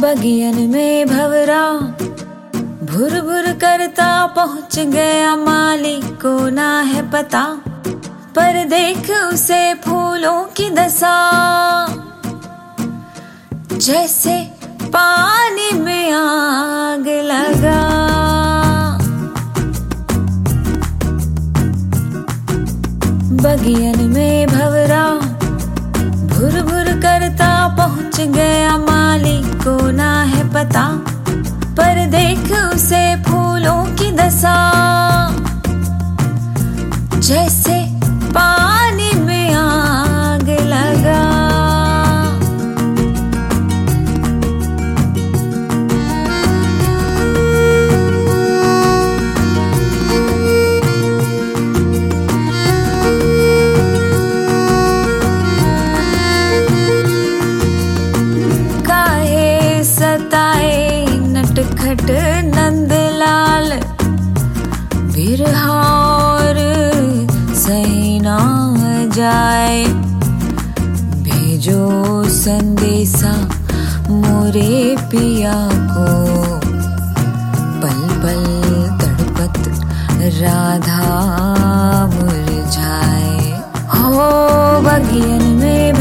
बगियन में भंवरा भुर भुर करता पहुंच गया, मालिक को ना है पता, पर देख उसे फूलों की दशा, जैसे पानी में आग लगा। बगियन में भंवरा भुर भुर करता पहुंच गया, मालिक को ना है पता, पर देख उसे फूलों की दशा, जैसे पानी में आग लगा। काहे सताए नटखट नंदलाल, बिरहा और सही ना जाए, भेजो संदेशा मोरे पिया को, पल पल तड़पत राधा मुरझाए। हो बगियन में